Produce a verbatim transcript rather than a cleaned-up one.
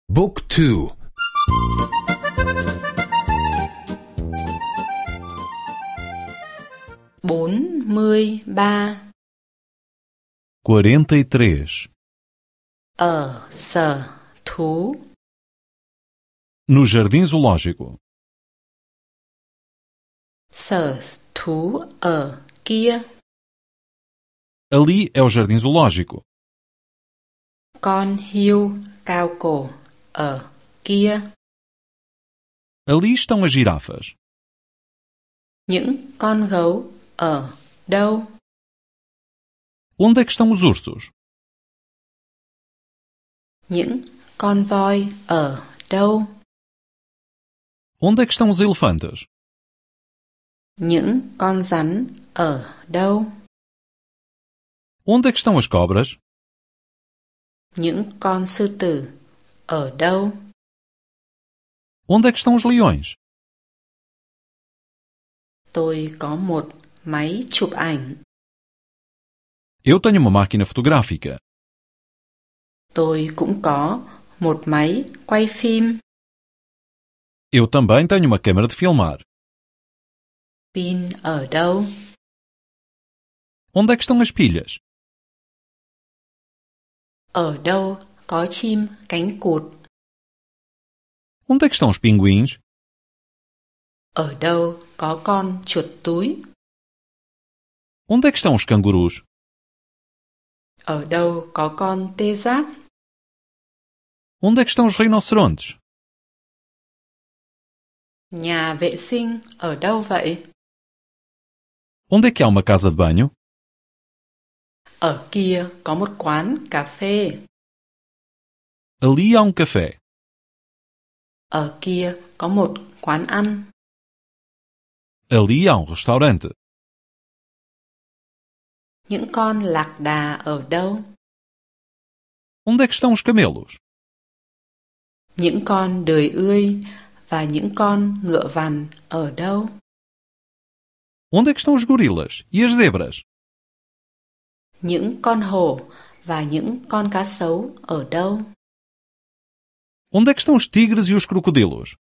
Book two. bốn mươi ba. quarenta e três. Ở sở thú. No Jardim Zoológico. Sở thú ở kia. Ali é o Jardim Zoológico. Con hươu cao cổ ở kia. Ali estão as girafas. Những con gấu ở đâu? Onde é que estão os ursos? Những con voi ở đâu? Onde é que estão os elefantes? Những con rắn ở đâu? Onde é que estão as cobras? Những con sư tử ở đâu? Onde é que estão os leões? Tôi có một máy chụp ảnh. Eu tenho uma máquina fotográfica. Tôi cũng có một máy quay phim. Eu também tenho uma câmara de filmar. Pin ở đâu? Onde é que estão as pilhas? Ở đâu có chim cánh cụt? Onde é que estão os pinguins? Ở đâu có con chuột túi? Onde é que estão os cangurus? Ở đâu có con tê giác? Onde é que estão os rinocerontes? Nhà vệ sinh ở đâu vậy? Onde é que há uma casa de banho? Ở kia có một quán cà phê. Ali há um café. Ở kia có một quán ăn. Ali há um restaurante. Những con lạc đà ở đâu? Onde é que estão os camelos? Những con đười ươi và những con ngựa vằn ở đâu? Onde é que estão os gorilas e as zebras? Những con hổ và những con cá sấu ở đâu? Onde é que estão os tigres e os crocodilos?